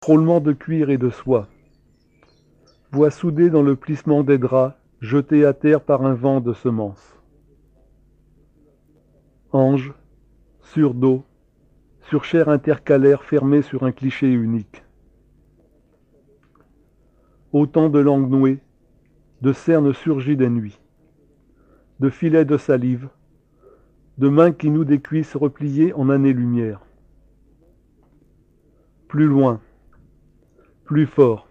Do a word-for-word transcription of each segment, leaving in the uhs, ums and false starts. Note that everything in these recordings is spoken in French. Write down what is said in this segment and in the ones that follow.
Frôlement de cuir et de soie. Voix soudée dans le plissement des draps, jetés à terre par un vent de semences. Ange, sur dos, sur chair intercalaire fermée sur un cliché unique. Autant de langues nouées, de cernes surgies des nuits, de filets de salive, de mains qui nouent des cuisses repliées en années-lumière. Plus loin, plus fort.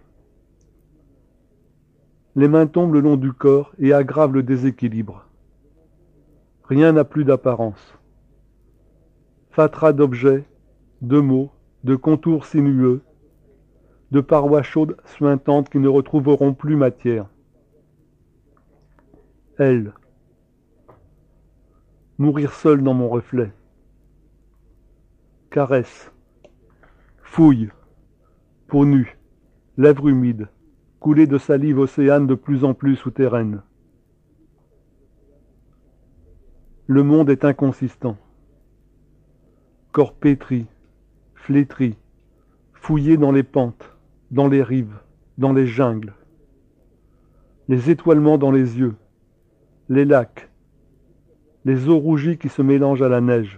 Les mains tombent le long du corps et aggravent le déséquilibre. Rien n'a plus d'apparence. Fatras d'objets, de mots, de contours sinueux, de parois chaudes suintantes qui ne retrouveront plus matière. Elle. Mourir seul dans mon reflet. Caresse. Fouille. Peau nue. Lèvres humides. Coulée de salive océane de plus en plus souterraine. Le monde est inconsistant. Corps pétri, flétri, fouillé dans les pentes, dans les rives, dans les jungles. Les étoilements dans les yeux, les lacs, les eaux rougies qui se mélangent à la neige.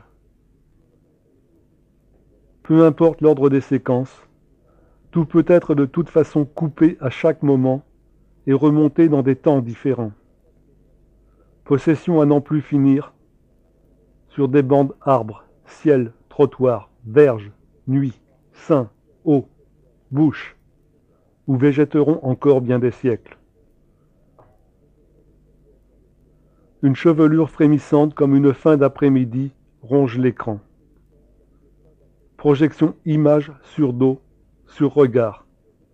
Peu importe l'ordre des séquences, tout peut être de toute façon coupé à chaque moment et remonté dans des temps différents. Possession à n'en plus finir, sur des bandes arbres, ciel, trottoir, verge, nuit, sein, eau, bouche, où végéteront encore bien des siècles. Une chevelure frémissante comme une fin d'après-midi ronge l'écran. Projection image sur dos, sur regard.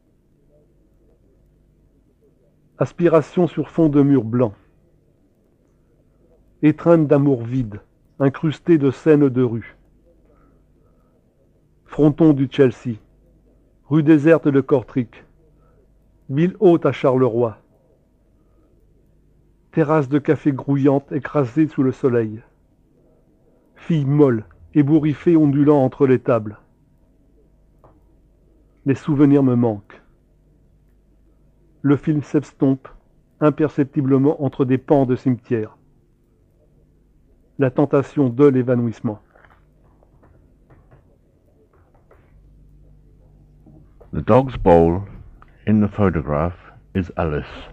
Aspiration sur fond de mur blanc. Étreinte d'amour vide, incrustée de scènes de rue. Fronton du Chelsea, rue déserte de Kortrijk, ville haute à Charleroi. Terrasse de café grouillante écrasée sous le soleil. Filles molles, ébouriffées ondulant entre les tables. Les souvenirs me manquent. Le film s'estompe imperceptiblement entre des pans de cimetière. La tentation de l'évanouissement. The dog's bowl in the photograph is Alice,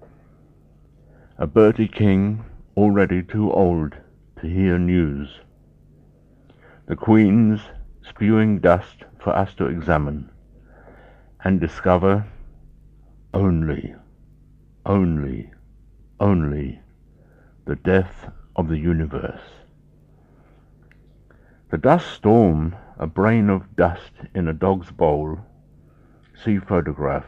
a Bertie King already too old to hear news. The Queen's spewing dust for us to examine and discover only, only, only the death of the universe. The dust storm, a brain of dust in a dog's bowl. See photograph.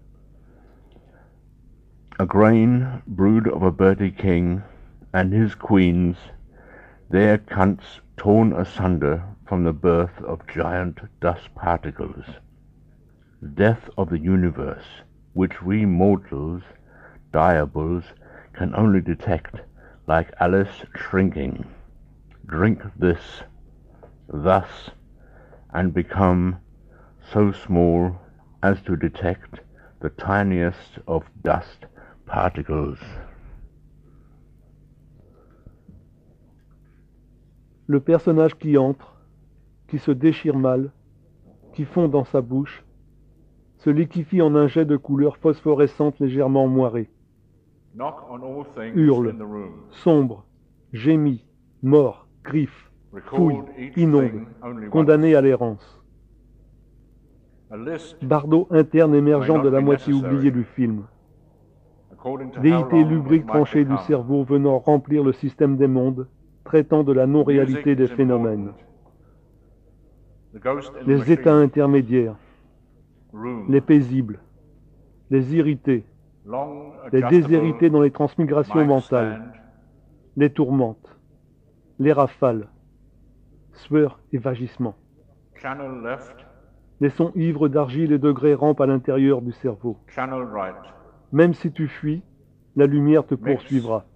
A grain brood of a Bertie King and his queens, their cunts torn asunder from the birth of giant dust particles. The death of the universe, which we mortals, diabols, can only detect like Alice shrinking. Drink this, thus, and become so small as to detect the tiniest of dust particles. Le personnage qui entre, qui se déchire mal, qui fond dans sa bouche, se liquéfie en un jet de couleur phosphorescente légèrement moirée. Hurle, sombre, gémit, mord, griffe, fouille, inonde, condamné à l'errance. Bardeau interne émergeant de la moitié oubliée du film. Déité lubrique tranchée du cerveau venant remplir le système des mondes, traitant de la non-réalité des phénomènes. Les états intermédiaires, les paisibles, les irrités, les déshérités dans les transmigrations mentales, les tourmentes, les rafales, sueur et vagissement. Les sons ivres d'argile et de grès rampent à l'intérieur du cerveau. Même si tu fuis, la lumière te poursuivra.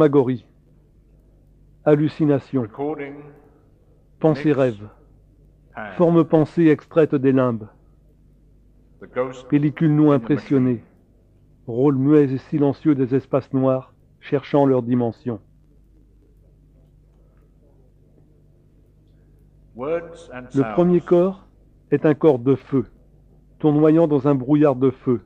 Fantasmagorie, hallucination, pensée rêve, Forme pensée extraite des limbes. Pellicule non impressionnée. Rôle muets et silencieux des espaces noirs, cherchant leur dimension. Le premier corps est un corps de feu, tournoyant dans un brouillard de feu.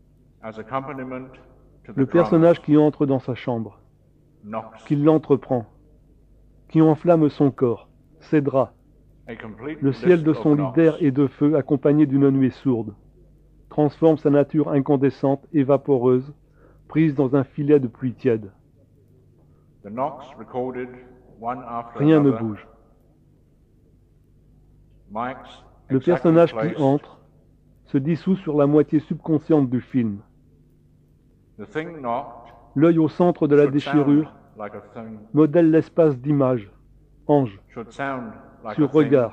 Le personnage qui entre dans sa chambre, qui l'entreprend, qui enflamme son corps, ses draps, le ciel de son lit d'air et de feu accompagné d'une nuée sourde, transforme sa nature incandescente et vaporeuse, prise dans un filet de pluie tiède. Rien ne bouge. Le personnage qui entre se dissout sur la moitié subconsciente du film. L'œil au centre de la déchirure modèle l'espace d'image, ange, sur regard,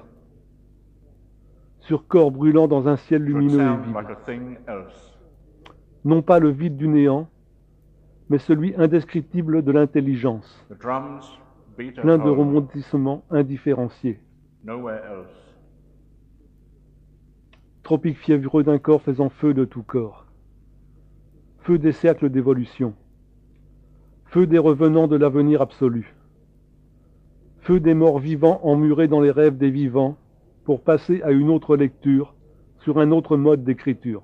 sur corps brûlant dans un ciel lumineux et vide. Non pas le vide du néant, mais celui indescriptible de l'intelligence, plein de rebondissements indifférenciés. Tropique fiévreux d'un corps faisant feu de tout corps. Feu des cercles d'évolution. Feu des revenants de l'avenir absolu. Feu des morts vivants emmurés dans les rêves des vivants pour passer à une autre lecture sur un autre mode d'écriture.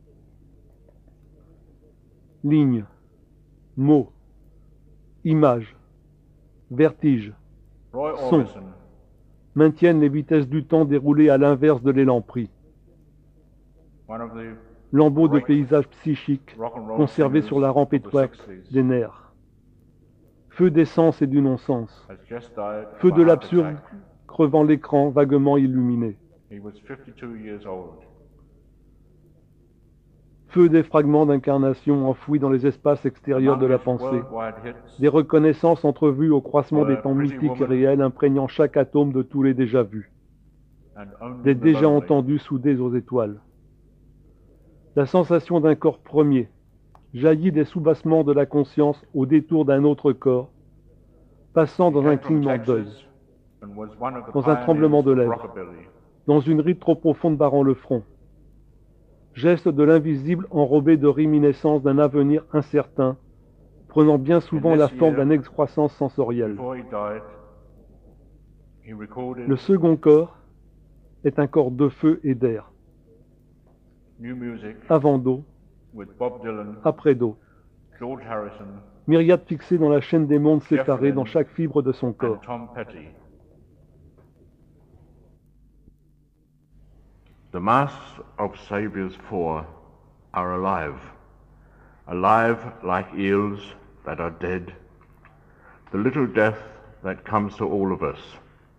Lignes, mots, images, vertiges, sons maintiennent les vitesses du temps déroulées à l'inverse de l'élan pris. Lambeaux de paysages psychiques conservés sur la rampe étroite des nerfs. Feu des sens et du non-sens. Feu de l'absurde crevant l'écran vaguement illuminé. Feu des fragments d'incarnation enfouis dans les espaces extérieurs de la pensée. Des reconnaissances entrevues au croisement des temps mythiques et réels imprégnant chaque atome de tous les déjà vus. Des déjà entendus soudés aux étoiles. La sensation d'un corps premier jaillit des soubassements de la conscience au détour d'un autre corps, passant dans un clignement d'œil, dans un tremblement de lèvres, dans une ride trop profonde barrant le front. Geste de l'invisible enrobé de réminiscences d'un avenir incertain, prenant bien souvent la forme d'une excroissance sensorielle. Le second corps est un corps de feu et d'air. Avant d'eau, après d'eau. Myriade fixée dans la chaîne des mondes séparés dans chaque fibre de son corps. The masks of Saviour's four are alive, alive like eels that are dead, the little death that comes to all of us,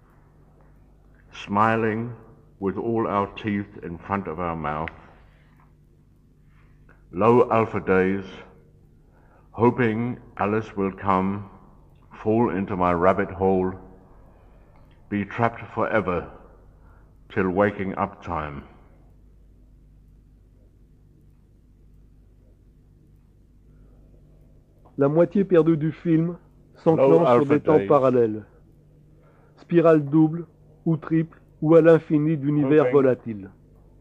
smiling with all our teeth in front of our mouth, low alpha days, hoping Alice will come, fall into my rabbit hole, be trapped forever till waking up time. La moitié perdue du film s'enclenche sur des temps parallèles. Spirale double ou triple ou à l'infini d'univers volatiles.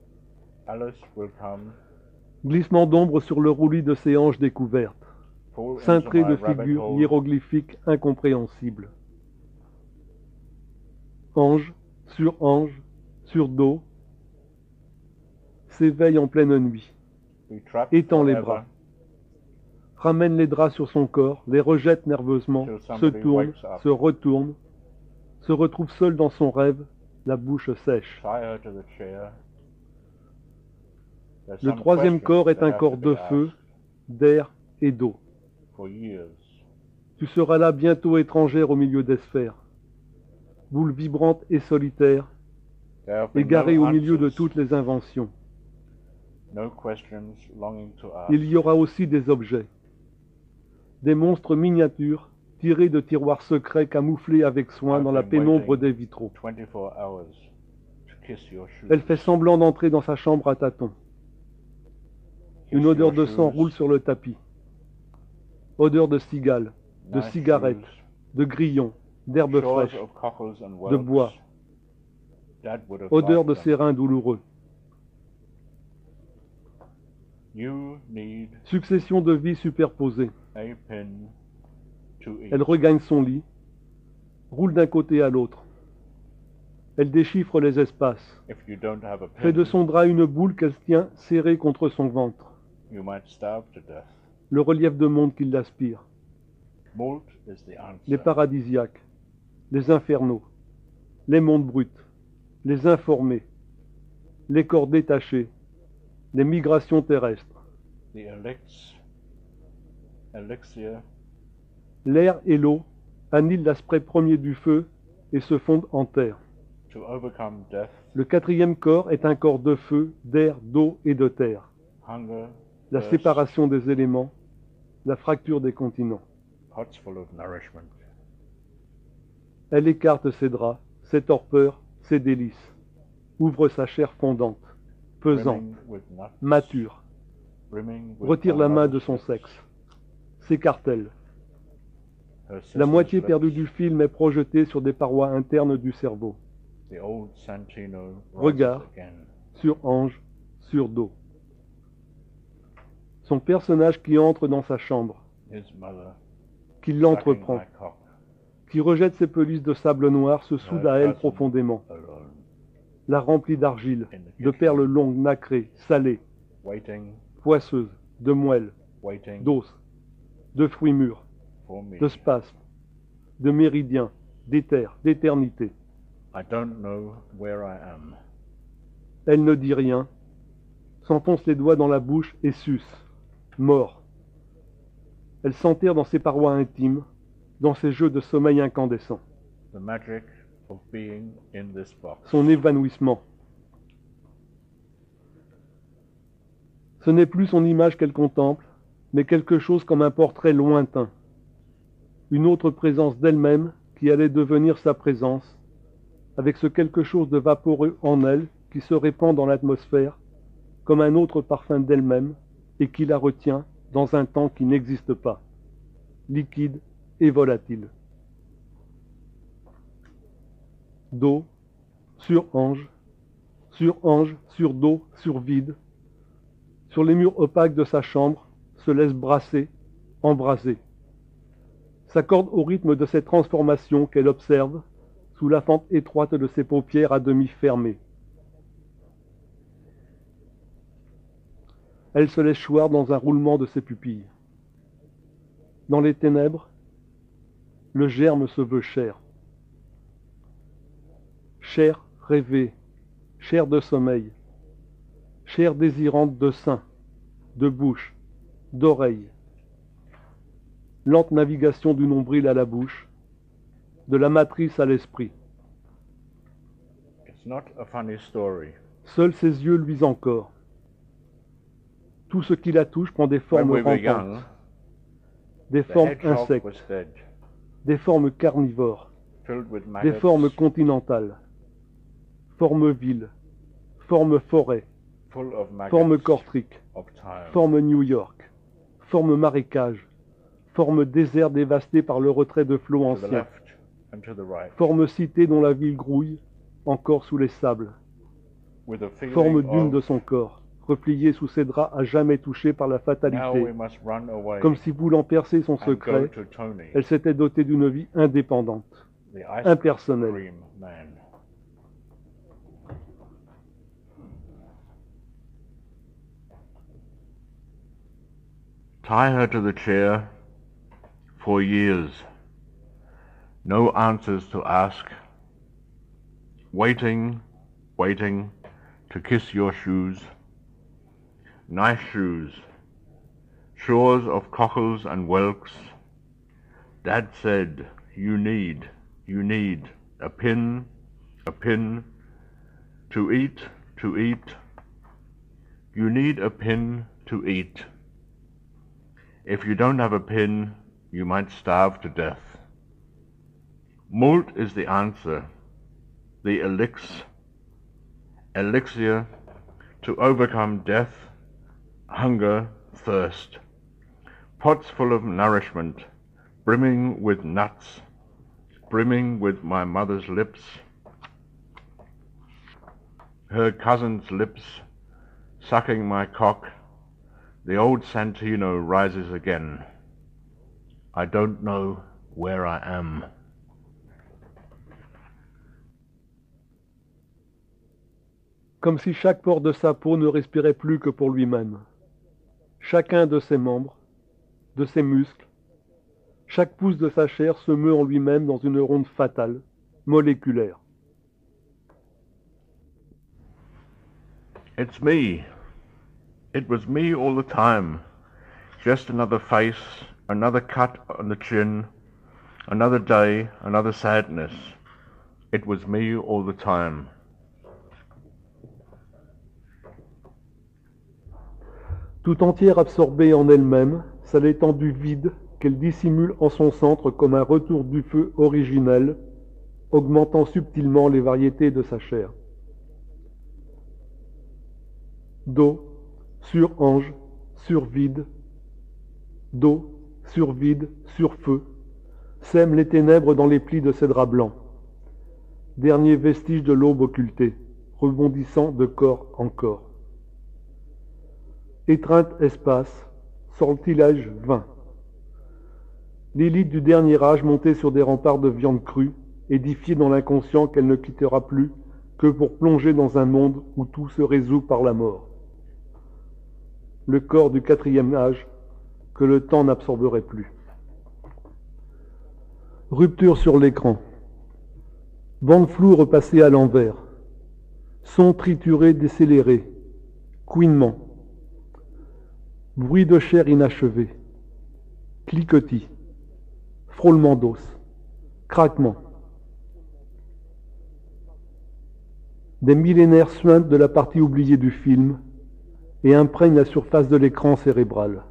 Glissement d'ombre sur le roulis de ses hanches découvertes. Cintré de figures hiéroglyphiques incompréhensibles. Ange sur ange sur dos, s'éveille en pleine nuit, étend les bras, ramène les draps sur son corps, les rejette nerveusement, se tourne, se retourne, se retrouve seul dans son rêve, la bouche sèche. Le troisième corps est un corps de feu, d'air et d'eau. Tu seras là bientôt étrangère au milieu des sphères, boule vibrante et solitaire, égaré au milieu de toutes les inventions. Il y aura aussi des objets, des monstres miniatures tirés de tiroirs secrets camouflés avec soin dans la pénombre des vitraux. Elle fait semblant d'entrer dans sa chambre à tâtons. Une odeur de sang roule sur le tapis. Odeur de cigales, de cigarettes, de grillons, d'herbes fraîches, de bois. Dad would have odeur de liked ses them. reins douloureux. You need Succession de vies superposées. a pin to eat. Elle regagne son lit, roule d'un côté à l'autre. Elle déchiffre les espaces, If you don't have a pin, fait de son drap une boule qu'elle tient serrée contre son ventre, you might starve to death. le relief de monde qui l'aspire, Malt is the answer. les paradisiaques, les infernaux, les mondes bruts, les informés, les corps détachés, les migrations terrestres. The elix, elixir L'air et l'eau annihilent l'aspect premier du feu et se fondent en terre. to overcome death, Le quatrième corps est un corps de feu, d'air, d'eau et de terre. hunger, La thirst, séparation des éléments, la fracture des continents. pots full of nourishment. Elle écarte ses draps, ses torpeurs, ses délices. Ouvre sa chair fondante, pesante, Brimming with nuts, mature. brimming with Retire la my main mother's de son lips. sexe. S'écarte-t-elle. Her La sister's moitié lips, perdue du film est projetée sur des parois internes du cerveau. The old Santino rises Regard. again. Sur ange, sur dos. Son personnage qui entre dans sa chambre, His mother, qui sucking l'entreprend, my cock, qui rejette ses pelisses de sable noir, se soude à elle profondément, alone, la remplit d'argile, in the de kitchen, perles longues, nacrées, salées, waiting, poisseuses, de moelle, waiting d'os, de fruits mûrs, for me. de spasmes, de méridiens, d'éther, d'éternité. I don't know where I am. Elle ne dit rien, s'enfonce les doigts dans la bouche et suce, mort. Elle s'enterre dans ses parois intimes, dans ses jeux de sommeil incandescent. The magic of being in this box. Son évanouissement. Ce n'est plus son image qu'elle contemple, mais quelque chose comme un portrait lointain. Une autre présence d'elle-même qui allait devenir sa présence, avec ce quelque chose de vaporeux en elle qui se répand dans l'atmosphère, comme un autre parfum d'elle-même, et qui la retient dans un temps qui n'existe pas, liquide et volatile. Dos, sur ange, sur ange, sur dos, sur vide, sur les murs opaques de sa chambre, se laisse brasser, embraser. S'accorde au rythme de cette transformation qu'elle observe sous la fente étroite de ses paupières à demi fermées. Elle se laisse choir dans un roulement de ses pupilles. Dans les ténèbres, le germe se veut chair. Chair rêvée, chair de sommeil, chair désirante de sein, de bouche, d'oreille. Lente navigation du nombril à la bouche, de la matrice à l'esprit. It's not a funny story. Seuls ses yeux luisent encore. Tout ce qui la touche prend des When formes we were rampantes, young, des the formes hedgehog insectes, was fed, des formes carnivores, filled with des maggots, formes continentales, formes villes, formes forêt, full of maggots, formes cortriques, of time. forme New York, forme marécage, forme désert dévasté par le retrait de flots To the anciens, left and to the right, forme cité dont la ville grouille, encore sous les sables, with a feeling forme dune of, de son corps, repliée sous ses draps à jamais touchée par la now we fatalité, must run away comme si voulant percer son and go secret, to Tony, elle s'était dotée d'une vie indépendante, the ice impersonnelle. cream man. Tie her to the chair for years. No answers to ask. Waiting, waiting to kiss your shoes. Nice shoes. Shores of cockles and whelks. Dad said, you need, you need a pin, a pin to eat, to eat. You need a pin to eat. If you don't have a pin, you might starve to death. Malt is the answer, the elix, elixir to overcome death, hunger, thirst. Pots full of nourishment, brimming with nuts, brimming with my mother's lips. her cousin's lips sucking my cock, the old Santino rises again. I don't know where I am. Comme si chaque pore de sa peau ne respirait plus que pour lui-même. Chacun de ses membres, de ses muscles, chaque pouce de sa chair se meut en lui-même dans une ronde fatale, moléculaire. It's me. It was me all the time. Just another face, another cut on the chin, another day, another sadness. It was me all the time. Tout entière absorbée en elle-même, c'est l'étendue vide qu'elle dissimule en son centre comme un retour du feu originel, augmentant subtilement les variétés de sa chair. Dos, sur ange, sur vide, dos, sur vide, sur feu, sème les ténèbres dans les plis de ses draps blancs. Dernier vestige de l'aube occultée, rebondissant de corps en corps. Étreinte espace, sortilège vain. L'élite du dernier âge montée sur des remparts de viande crue, édifiée dans l'inconscient qu'elle ne quittera plus que pour plonger dans un monde où tout se résout par la mort. Le corps du quatrième âge que le temps n'absorberait plus. Rupture sur l'écran. Bande floue repassée à l'envers. Son trituré décéléré. Couinement. Bruit de chair inachevé, cliquetis, frôlement d'os, craquement. Des millénaires suintent de la partie oubliée du film et imprègnent la surface de l'écran cérébral.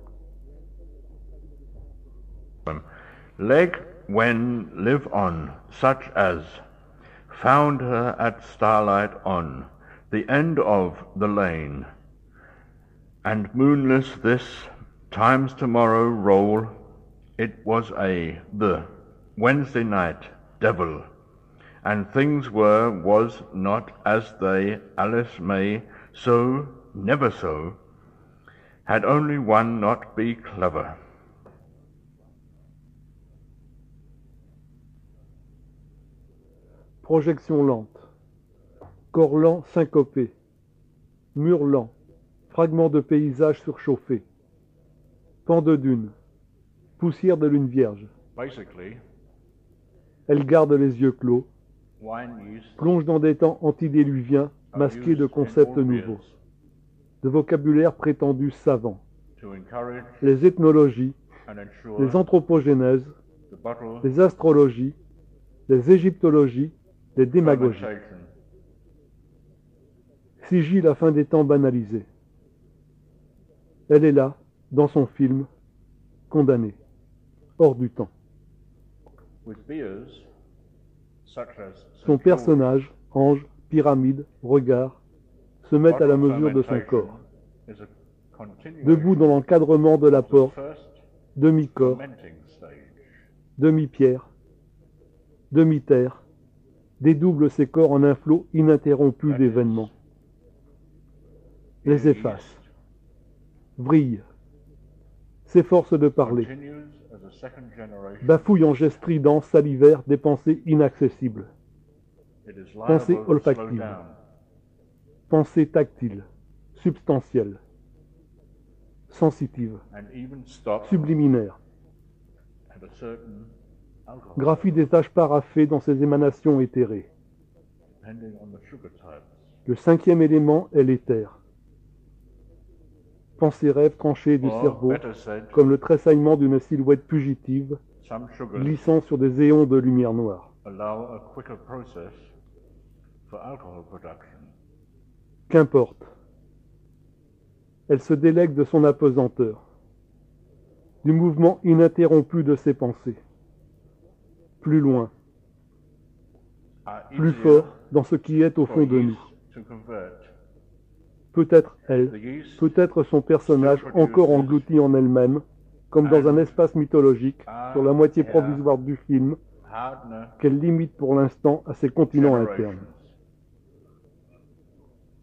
Leg when live on, such as found her at starlight on the end of the lane. And moonless this time's tomorrow roll, it was a the Wednesday night devil, and things were was not as they Alice may so never so, had only one not be clever. Projection lente, corps lent syncopé, mur lent. Fragments de paysage surchauffés, pans de dunes, poussière de lune vierge. Elle garde les yeux clos, plonge dans des temps antédiluviens masqués de concepts nouveaux, de vocabulaire prétendu savant. Les ethnologies, les anthropogénèses, les astrologies, les égyptologies, les démagogies. Sigile la fin des temps banalisés. Elle est là, dans son film, condamnée, hors du temps. Son personnage, ange, pyramide, regard, se mettent à la mesure de son corps. Debout dans l'encadrement de la porte, demi-corps, demi-pierre, demi-terre, dédouble ses corps en un flot ininterrompu d'événements. Les efface. Vrille, s'efforce de parler, bafouille en gestes stridents, salivaires, des pensées inaccessibles, pensées olfactives, pensées tactiles, substantielles, sensitives, subliminaires, graphie des âges paraffés dans ses émanations éthérées. Le cinquième élément est l'éther. Pensée rêve tranchée du cerveau, comme le tressaillement d'une silhouette fugitive, glissant sur des éons de lumière noire. Qu'importe. Elle se délègue de son apesanteur, du mouvement ininterrompu de ses pensées. Plus loin, plus fort dans ce qui est au fond de nous. Peut-être elle, peut-être son personnage encore englouti en elle-même, comme dans un espace mythologique, sur la moitié provisoire du film, qu'elle limite pour l'instant à ses continents internes.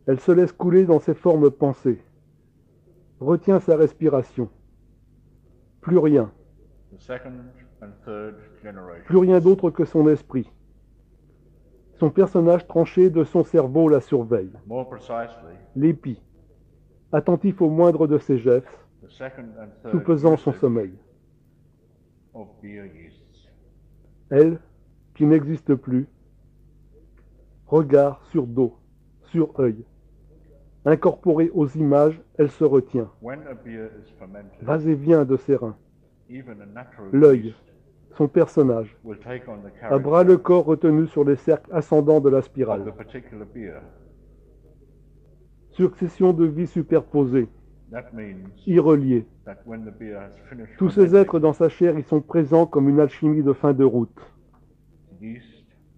Elle se laisse couler dans ses formes pensées, retient sa respiration. Plus rien, The second and third generations. plus rien d'autre que son esprit. Son personnage tranché de son cerveau la surveille, More precisely, l'épie, attentif au moindre de ses gestes, the second and third soupesant son usage sommeil. of beer yeasts. Elle, qui n'existe plus, regard sur dos, sur œil. Incorporée aux images, elle se retient, When a beer is fermented, va-et-vient de ses reins. even a natural L'œil, yeast son personnage, will take on the à bras le character corps retenu sur les cercles ascendants de la of the spirale. particular beer. Succession de vies superposées, That means irreliées. that when the beer has finished Tous ces fermenting, êtres dans sa chair y sont présents comme une alchimie de fin de route. the yeast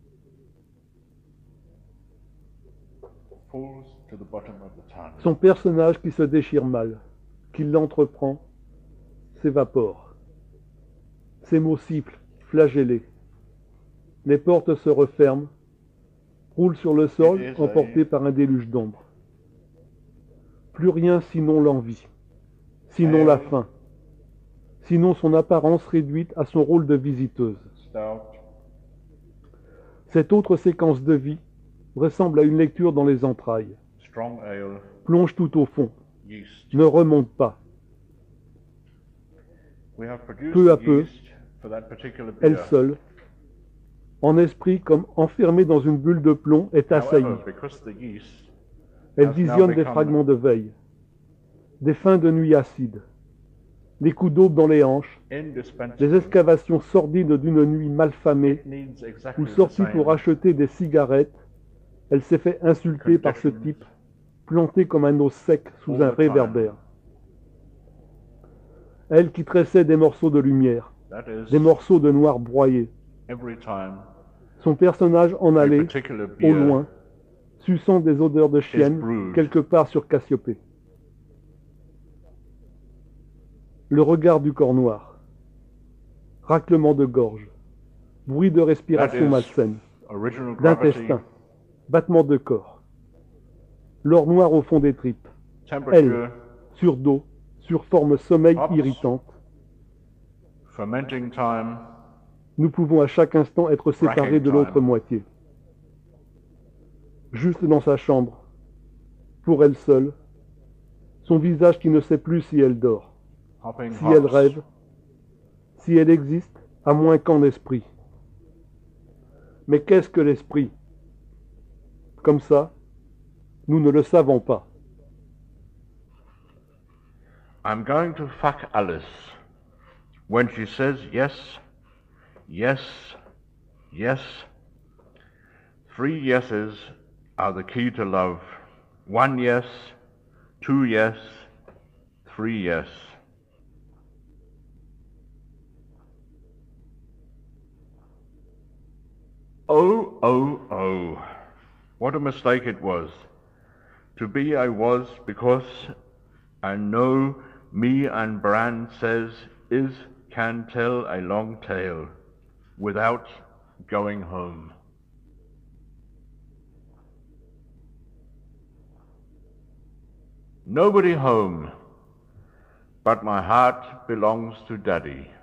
falls to the bottom of the tun. Son personnage qui se déchire mal, qui l'entreprend, s'évapore. Ses mots sifflent, flagellés. Les portes se referment, roulent sur le sol, It is emportés a- par un déluge d'ombre. Plus rien sinon l'envie, sinon la faim, sinon son apparence réduite à son rôle de visiteuse. Stout, Cette autre séquence de vie ressemble à une lecture dans les entrailles, strong ale, plonge tout au fond, yeast. ne remonte pas. We have produced Peu à the peu, yeast for that particular Elle beer. seule, en esprit comme enfermée dans une bulle de plomb, est assaillie. However, because the yeast Elle has now visionne des become fragments de veille, des fins de nuit acides, des coups d'aube dans les hanches, indispensable, des excavations sordides d'une nuit malfamée, needs exactly où the sortie same pour acheter des cigarettes, elle s'est fait insulter par ce conditions type, planté comme un os sec sous all un the time. réverbère. Elle qui tressait des morceaux de lumière, That is, des morceaux de noir broyé. every time Son personnage en a allait, particular au beer loin, suçant des odeurs de chienne, brewed. quelque part sur Cassiopée. Le regard du corps noir, raclement de gorge, bruit de that respiration is malsaine, original gravity, d'intestin, battement de corps, l'or noir au fond des tripes, temperature, sur dos, sur forme sommeil Hops. irritante. fermenting time, Nous pouvons à chaque instant être séparés Cracking de l'autre time. moitié. Juste dans sa chambre, pour elle seule, son visage qui ne sait plus si elle dort, hopping si elle hops, rêve, si elle existe, à moins qu'en esprit. Mais qu'est-ce que l'esprit? Comme ça, nous ne le savons pas. I'm going to fuck Alice. When she says yes, yes, yes, three yeses are the key to love. One yes, two yes, three yes. Oh, oh, oh, what a mistake it was. To be I was because I know me and Bran says is can tell a long tale without going home. Nobody home, but my heart belongs to Daddy.